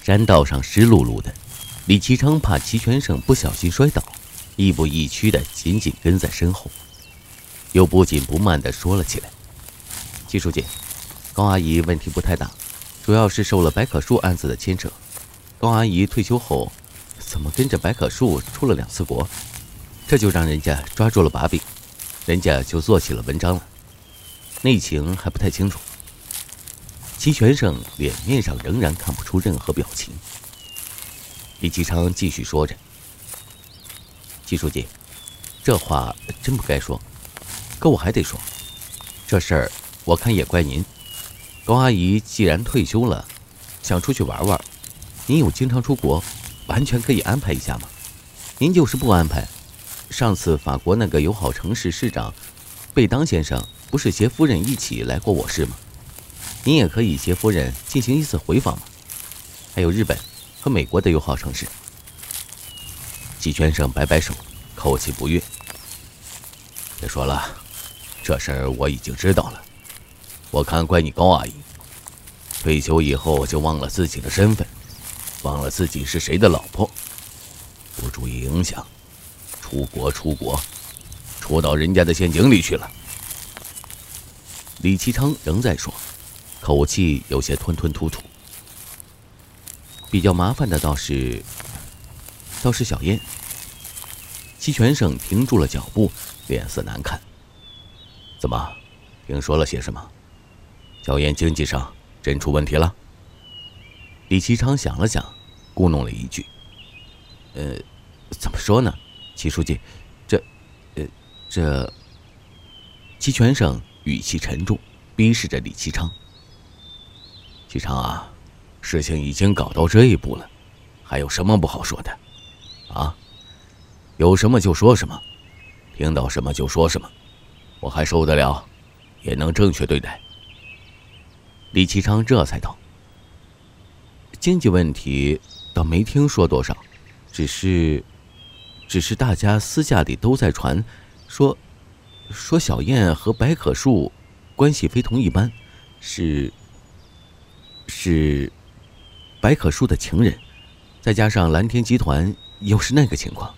山道上湿漉漉的，李其昌怕齐全胜不小心摔倒，亦步亦趋的紧紧跟在身后，又不紧不慢地说了起来：“齐书记，高阿姨问题不太大，主要是受了白可树案子的牵扯。高阿姨退休后，怎么跟着白可树出了2次国，这就让人家抓住了把柄，人家就做起了文章了，内情还不太清楚。”齐全胜脸面上仍然看不出任何表情。李其昌继续说着：“齐书记，这话真不该说，可我还得说，这事儿我看也怪您。高阿姨既然退休了，想出去玩玩，您有经常出国，完全可以安排一下嘛。您就是不安排，上次法国那个友好城市市长贝当先生不是携夫人一起来过我市吗？您也可以携夫人进行一次回访嘛。还有日本和美国的友好城市。”齐全胜摆摆手，口气不悦：“别说了，这事儿我已经知道了。我看怪你高阿姨，退休以后就忘了自己的身份，忘了自己是谁的老婆，不注意影响，出国，出到人家的陷阱里去了。”李其昌仍在说，口气有些吞吞吐吐。比较麻烦的倒是小燕。齐全胜停住了脚步，脸色难看。“怎么，听说了些什么？小燕经济上真出问题了？”李其昌想了想，咕哝了一句：“怎么说呢，齐书记，这……”齐全胜语气沉重，逼视着李其昌：“其昌啊，事情已经搞到这一步了，还有什么不好说的？啊，有什么就说什么，听到什么就说什么，我还受得了，也能正确对待。”李其昌这才道：“经济问题倒没听说多少，只是大家私下里都在传，说小燕和白可树关系非同一般，是白可树的情人，再加上蓝天集团又是那个情况。”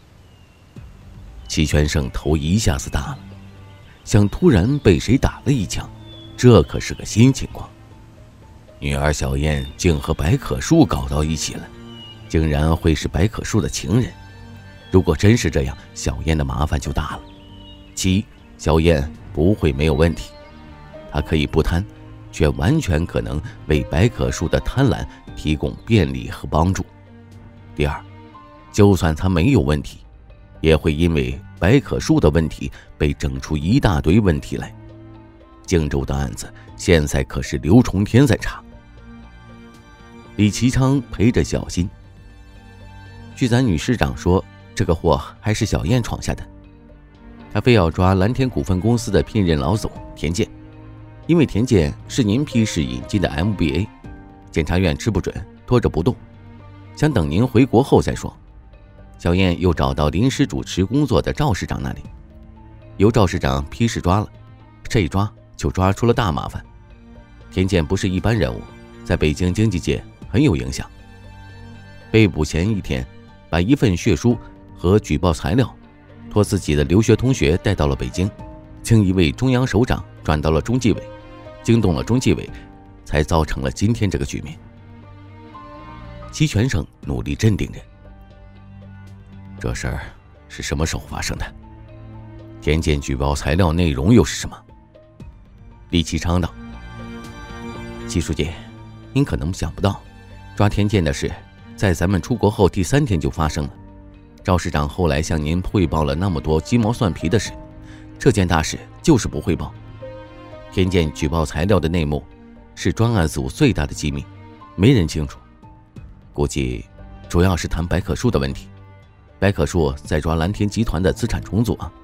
齐全胜头一下子大了，像突然被谁打了一枪，这可是个新情况。女儿小燕竟和白可树搞到一起了，竟然会是白可树的情人。如果真是这样，小燕的麻烦就大了。其一，小燕不会没有问题，她可以不贪，却完全可能为白可树的贪婪提供便利和帮助。第二，就算她没有问题，也会因为白可树的问题被整出一大堆问题来。荆州的案子现在可是刘重天在查。李其昌陪着小心：“据咱女市长说，这个祸还是小燕闯下的。她非要抓蓝天股份公司的聘任老总田健，因为田健是您批示引进的 MBA， 检察院吃不准，拖着不动，想等您回国后再说。小燕又找到临时主持工作的赵市长那里，由赵市长批示抓了，这一抓就抓出了大麻烦。田健不是一般人物，在北京经济界很有影响。被捕前一天，把一份血书和举报材料托自己的留学同学带到了北京，经一位中央首长转到了中纪委，惊动了中纪委，才造成了今天这个局面。”齐全胜努力镇定着：“这事儿是什么时候发生的？田健举报材料内容又是什么？”李其昌道：“齐书记，您可能想不到，抓田健的事在咱们出国后第3天就发生了。赵市长后来向您汇报了那么多鸡毛蒜皮的事，这件大事就是不汇报。田健举报材料的内幕是专案组最大的机密，没人清楚。估计主要是谈白可树的问题，白可树在抓蓝天集团的资产重组啊。”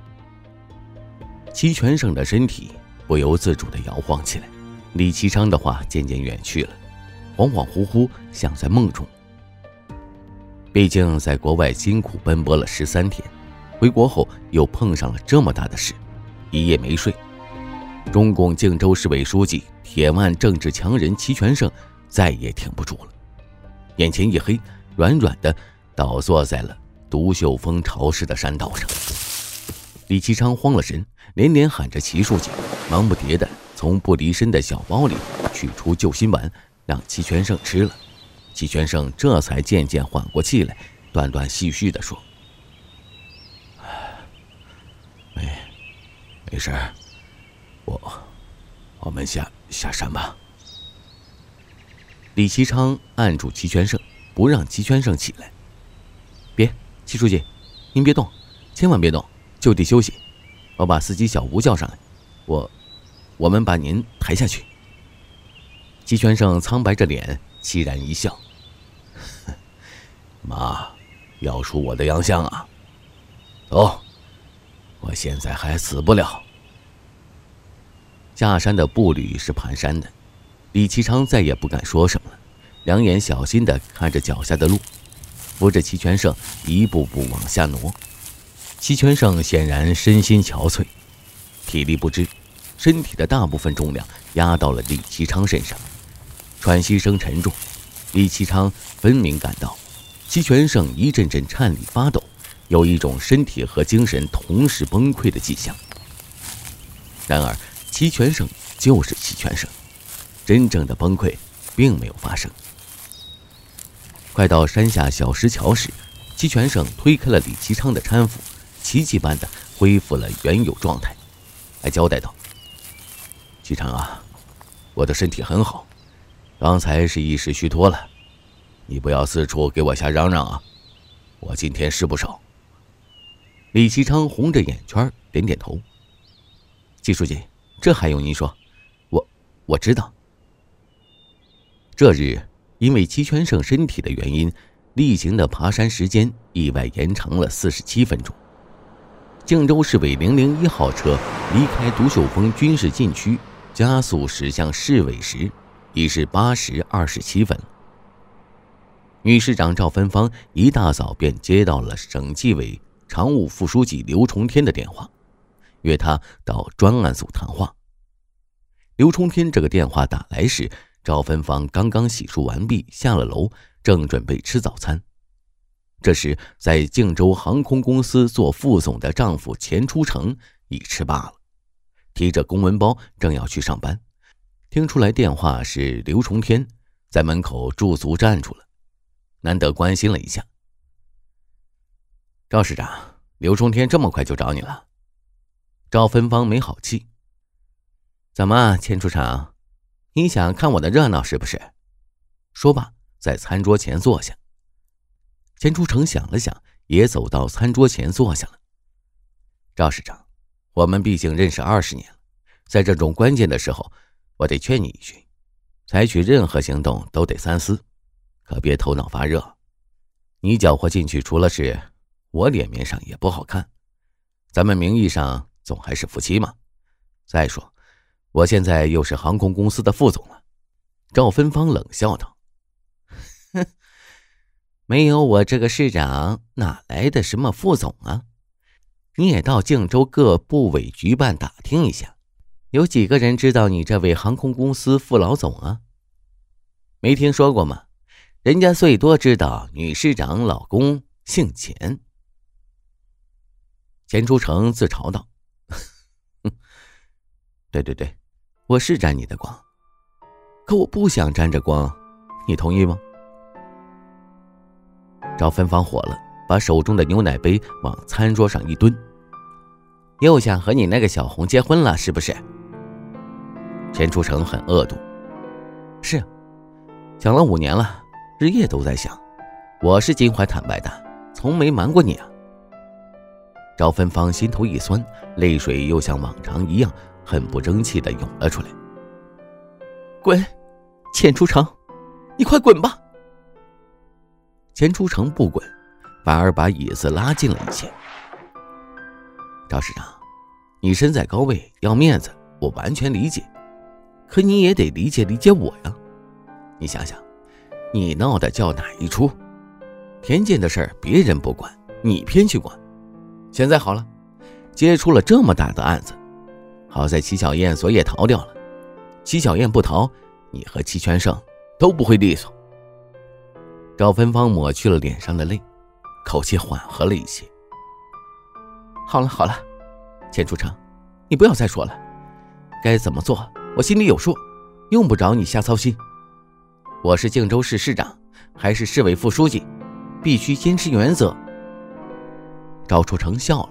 齐全胜的身体不由自主地摇晃起来，李其昌的话渐渐远去了，恍恍惚惚，像在梦中。毕竟在国外辛苦奔波了13天，回国后又碰上了这么大的事，一夜没睡。中共靖州市委书记、铁腕政治强人齐全胜再也挺不住了， 眼前一黑，软软的倒坐在了独秀峰潮湿的山道上。李其昌慌了神，连连喊着齐书记，忙不迭地从不离身的小包里取出救心丸，让齐全胜吃了。齐全胜这才渐渐缓过气来，断断续续地说：“没事，我们下山吧。”李其昌按住齐全胜，不让齐全胜起来。“别，齐书记，您别动，千万别动，就地休息。我把司机小吴叫上来，我们把您抬下去。”齐全胜苍白着脸，凄然一笑：“妈，要出我的洋相啊？走，我现在还死不了。”下山的步履是蹒跚的，李其昌再也不敢说什么了，两眼小心地看着脚下的路，扶着齐全胜一步步往下挪。齐全胜显然身心憔悴，体力不支，身体的大部分重量压到了李其昌身上，喘息声沉重。李其昌分明感到齐全胜一阵阵颤栗发抖，有一种身体和精神同时崩溃的迹象。然而齐全胜就是齐全胜，真正的崩溃并没有发生。快到山下小石桥时，齐全胜推开了李其昌的搀扶，奇迹般的恢复了原有状态，还交代道：“齐昌啊，我的身体很好，刚才是一时虚脱了，你不要四处给我瞎嚷嚷啊，我今天事不少。”李其昌红着眼圈点点头：“季书记，这还用您说，我知道。”这日因为齐全胜身体的原因，例行的爬山时间意外延长了47分钟。靖州市委001号车离开独秀峰军事禁区，加速驶向市委时，已是8时27分。女市长赵芬芳一大早便接到了省纪委常务副书记刘崇天的电话，约他到专案组谈话。刘崇天这个电话打来时，赵芬芳刚刚洗漱完毕，下了楼，正准备吃早餐。这时在靖州航空公司做副总的丈夫钱初成已吃罢了，提着公文包正要去上班，听出来电话是刘崇天，在门口驻足站住了，难得关心了一下：“赵市长，刘崇天这么快就找你了？”赵芬芳没好气：“怎么，钱处长，你想看我的热闹是不是？”说罢在餐桌前坐下。钱处成想了想，也走到餐桌前坐下了。“赵市长，我们毕竟认识20年了，在这种关键的时候，我得劝你一句，采取任何行动都得三思，可别头脑发热。你搅和进去，除了事，我脸面上也不好看。咱们名义上总还是夫妻嘛。再说，我现在又是航空公司的副总了。”赵芬芳冷笑道：“哼，没有我这个市长，哪来的什么副总啊？你也到靖州各部委局办打听一下，有几个人知道你这位航空公司副老总啊？没听说过吗？人家最多知道女市长老公姓钱。”钱初成自嘲道：“对，我是沾你的光，可我不想沾着光，你同意吗？”赵芬芳火了，把手中的牛奶杯往餐桌上一蹲：“又想和你那个小红结婚了是不是？”钱初成很恶毒：“是，想了5年了，日夜都在想，我是襟怀坦白的，从没瞒过你啊。”赵芬芳心头一酸，泪水又像往常一样很不争气地涌了出来：“滚，钱初成，你快滚吧！”钱初成不滚，反而把椅子拉近了一些。“赵市长，你身在高位要面子，我完全理解，可你也得理解我呀。你想想，你闹的叫哪一出？田健的事儿别人不管，你偏去管。现在好了，接触了这么大的案子，好在齐小燕昨夜逃掉了，齐小燕不逃，你和齐全胜都不会利索。 赵芬芳抹去了脸上的泪，口气缓和了一些。好了好了，钱书成，你不要再说了，该怎么做我心里有数，用不着你瞎操心。我是靖州市市长，还是市委副书记，必须坚持原则。赵书成笑了，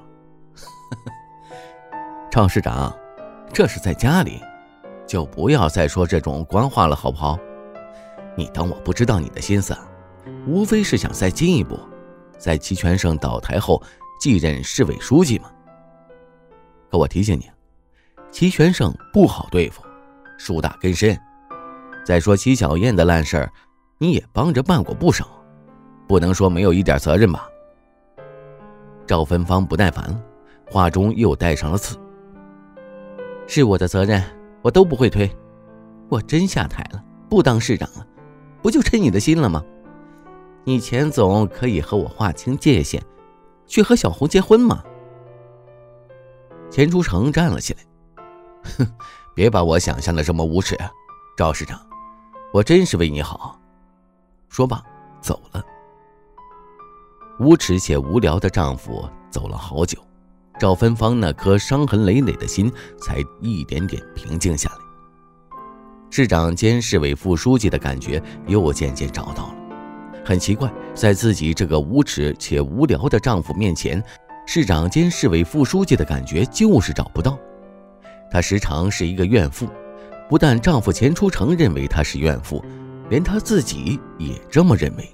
赵市长，这是在家里，就不要再说这种官话了好不好？你当我不知道你的心思啊？无非是想再进一步，在齐全胜倒台后继任市委书记嘛。可我提醒你，齐全胜不好对付，树大根深。再说齐小燕的烂事儿，你也帮着办过不少，不能说没有一点责任吧？赵芬芳不耐烦了，话中又带上了刺。是我的责任，我都不会推。我真下台了，不当市长了，不就称你的心了吗？你钱总可以和我划清界限，去和小红结婚吗？钱书成站了起来，哼，别把我想象的这么无耻啊，赵市长，我真是为你好。说罢走了。无耻且无聊的丈夫走了好久，赵芬芳那颗伤痕累累的心才一点点平静下来。市长兼市委副书记的感觉又渐渐找到了。很奇怪，在自己这个无耻且无聊的丈夫面前，市长兼市委副书记的感觉就是找不到。她时常是一个怨妇，不但丈夫钱书成认为她是怨妇，连她自己也这么认为。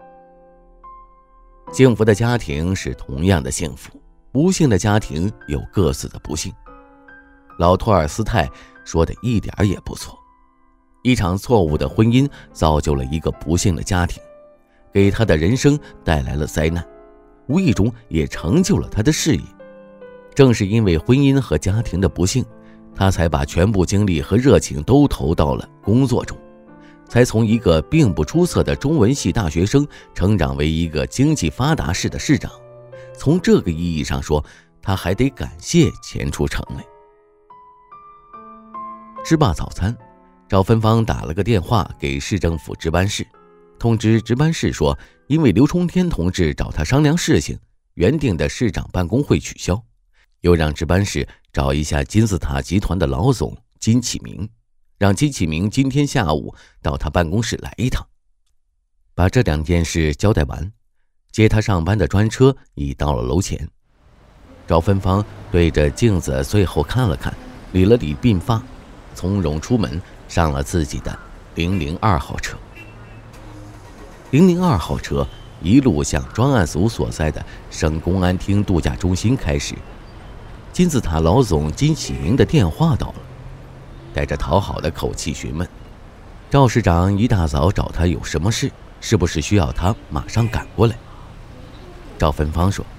幸福的家庭是同样的幸福，不幸的家庭有各自的不幸。老托尔斯泰说的一点也不错，一场错误的婚姻造就了一个不幸的家庭，给他的人生带来了灾难，无意中也成就了他的事业。正是因为婚姻和家庭的不幸，他才把全部精力和热情都投到了工作中，才从一个并不出色的中文系大学生成长为一个经济发达市的市长。从这个意义上说，他还得感谢钱书成嘞。吃罢早餐，赵芬芳打了个电话给市政府值班室，通知值班室说，因为刘冲天同志找他商量事情，原定的市长办公会取消，又让值班室找一下金字塔集团的老总金启明，让金启明今天下午到他办公室来一趟。把这两件事交代完，接他上班的专车已到了楼前。赵芬芳对着镜子最后看了看，理了理鬓发，从容出门，上了自己的002号车。002号车一路向专案组所在的省公安厅度假中心开始。金字塔老总金启明的电话到了，带着讨好的口气询问赵市长一大早找他有什么事，是不是需要他马上赶过来。赵芬芳说，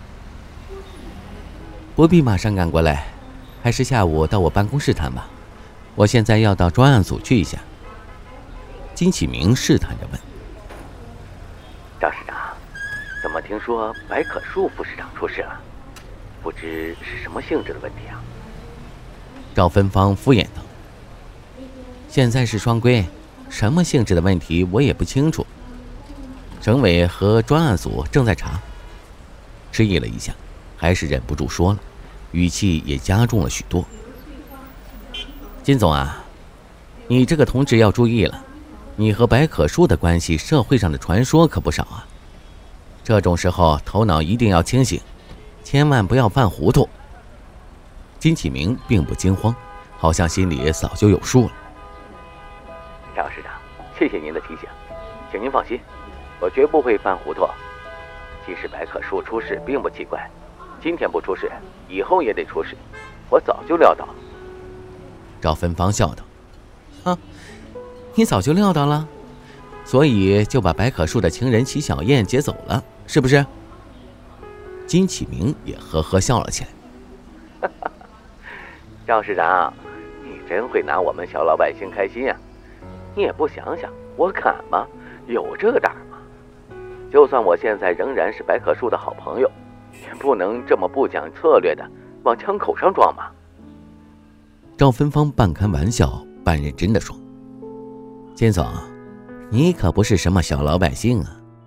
不必马上赶过来，还是下午到我办公室谈吧，我现在要到专案组去一下。金启明试探着问， 赵市长，怎么听说白可树副市长出事了？不知是什么性质的问题啊？ 赵芬芳敷衍道，现在是双规，什么性质的问题我也不清楚，省委和专案组正在查。迟疑了一下，还是忍不住说了，语气也加重了许多。金总啊，你这个同志要注意了，你和白可树的关系社会上的传说可不少啊，这种时候头脑一定要清醒，千万不要犯糊涂。金启明并不惊慌，好像心里早就有数了。 赵市长，谢谢您的提醒，请您放心，我绝不会犯糊涂。其实白可树出事并不奇怪，今天不出事，以后也得出事，我早就料到了。 赵芬芳笑道，你早就料到了，所以就把白可树的情人齐小燕接走了，是不是？金启明也呵呵笑了起来。 赵市长，你真会拿我们小老百姓开心啊！你也不想想，我敢吗？有这个胆吗？就算我现在仍然是白可树的好朋友，也不能这么不讲策略的往枪口上撞嘛。 赵芬芳半开玩笑半认真地说，金总，你可不是什么小老百姓啊，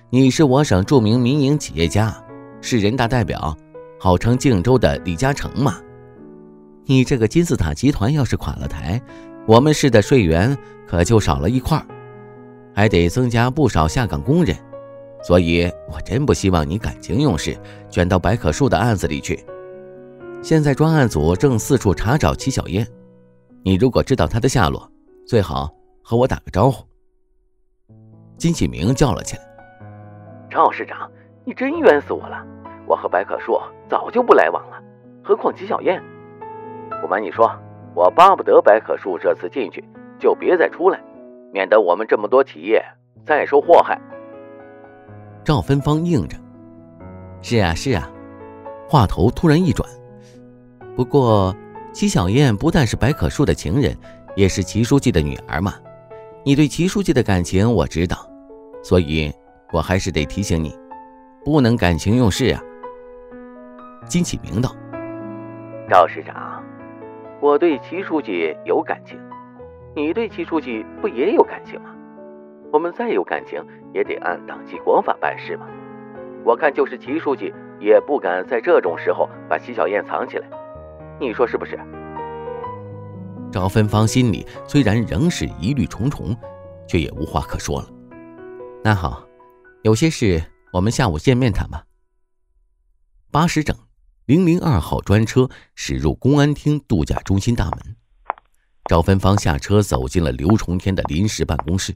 你是我省著名民营企业家，是人大代表，号称靖州的李嘉诚嘛。你这个金字塔集团要是垮了台，我们市的税源可就少了一块，还得增加不少下岗工人。所以我真不希望你感情用事，卷到白可树的案子里去。现在专案组正四处查找齐小燕，你如果知道她的下落，最好和我打个招呼。金启明叫了起来： 赵市长，你真冤死我了，我和白可树早就不来往了，何况齐小燕。不瞒你说，我巴不得白可树这次进去就别再出来，免得我们这么多企业再受祸害。 赵芬芳应着：是啊是啊。话头突然一转，不过齐小燕不但是白可树的情人，也是齐书记的女儿嘛。你对齐书记的感情我知道，所以我还是得提醒你，不能感情用事啊。金启明道： 赵市长，我对齐书记有感情，你对齐书记不也有感情吗？我们再有感情也得按党纪国法办事嘛。我看就是齐书记也不敢在这种时候把齐小燕藏起来，你说是不是？ 赵芬芳心里虽然仍是疑虑重重，却也无话可说了。那好，有些事我们下午见面谈吧。8时整，002号专车驶入公安厅度假中心大门。赵芬芳下车走进了刘重天的临时办公室。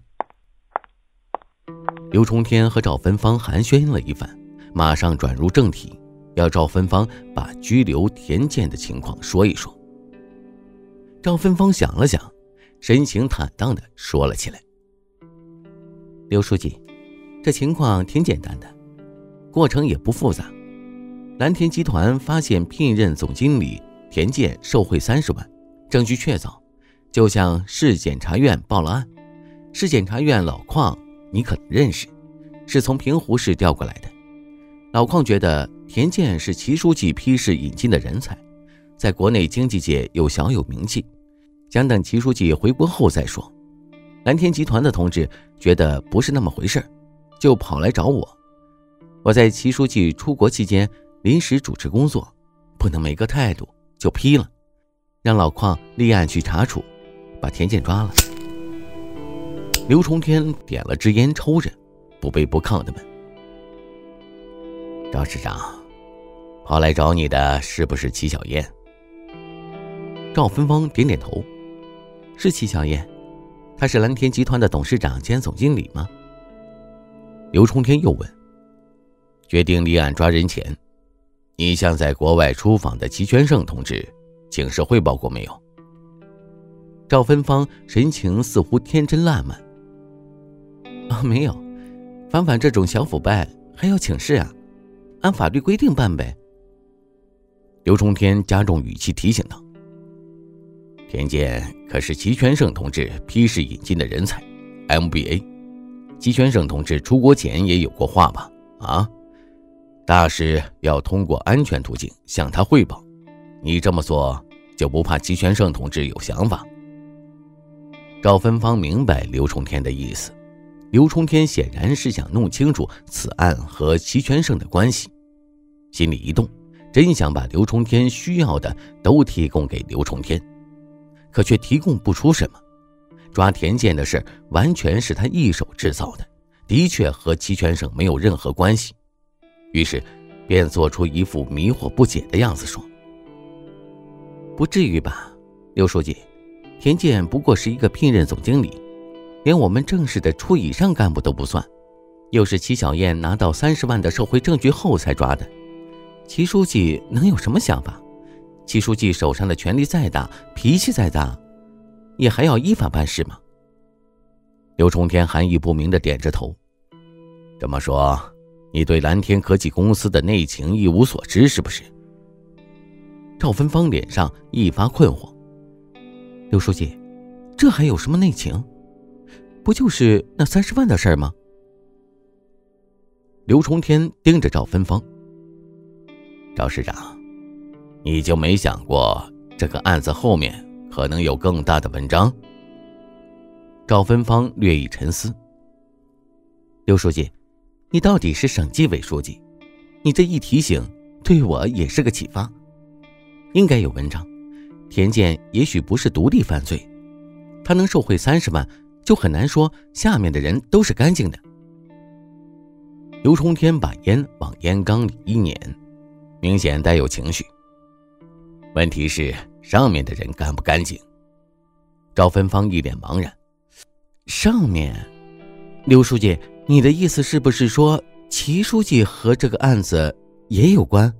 刘重天和赵芬芳寒暄了一番，马上转入正题，要赵芬芳把拘留田健的情况说一说。赵芬芳想了想，神情坦荡地说了起来：刘书记，这情况挺简单的，过程也不复杂。蓝田集团发现聘任总经理田健受贿30万，证据确凿，就向市检察院报了案。市检察院老邝你可能认识，是从平湖市调过来的。老邝觉得田健是齐书记批示引进的人才，在国内经济界又小有名气，想等齐书记回国后再说。蓝田集团的同志觉得不是那么回事，就跑来找我。我在齐书记出国期间临时主持工作，不能没个态度就批了，让老邝立案去查处，把田健抓了。刘重天点了支烟抽着，不卑不亢地问：赵市长，跑来找你的是不是齐小燕？赵芬芳点点头：是齐小燕，她是蓝田集团的董事长兼总经理吗？刘重天又问：决定立案抓人前，你向在国外出访的齐全胜同志请示汇报过没有？赵芬芳神情似乎天真烂漫：没有，反这种小腐败还要请示啊，按法律规定办呗。刘重天加重语气提醒道：田健可是齐全胜同志批示引进的人才 MBA， 齐全胜同志出国前也有过话吧？大事要通过安全途径向他汇报，你这么做就不怕齐全胜同志有想法？赵芬芳明白刘重天的意思，刘重天显然是想弄清楚此案和齐全胜的关系，心里一动，真想把刘重天需要的都提供给刘重天，可却提供不出什么。抓田健的事完全是他一手制造的，的确和齐全胜没有任何关系。于是便做出一副迷惑不解的样子说：不至于吧，刘书记，田健不过是一个聘任总经理，连我们正式的处以上干部都不算，又是齐小燕拿到30万的受贿证据后才抓的。齐书记能有什么想法？齐书记手上的权力再大，脾气再大，也还要依法办事吗？刘重天含义不明地点着头。这么说，你对蓝天科技公司的内情一无所知是不是？赵芬芳脸上一发困惑。刘书记，这还有什么内情？不就是那30万的事儿吗？刘重天盯着赵芬芳：赵市长，你就没想过这个案子后面可能有更大的文章？赵芬芳略一沉思：刘书记， 你到底是省纪委书记，你这一提醒对我也是个启发。应该有文章，田健也许不是独立犯罪，他能受贿30万，就很难说下面的人都是干净的。刘冲天把烟往烟缸里一捻，明显带有情绪。问题是上面的人干不干净？赵芬芳一脸茫然。上面？刘书记，你的意思是不是说齐书记和这个案子也有关？